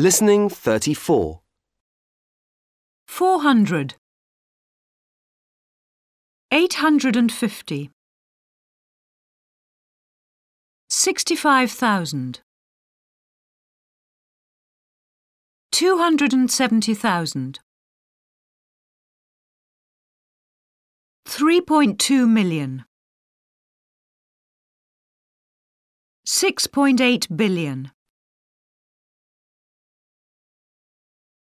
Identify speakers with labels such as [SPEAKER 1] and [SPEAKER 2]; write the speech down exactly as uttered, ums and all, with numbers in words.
[SPEAKER 1] Listening thirty-four.
[SPEAKER 2] Four hundred. Eight hundred and fifty. Sixty-five thousand. Two hundred and seventy thousand. Three point two million. Six point eight billion.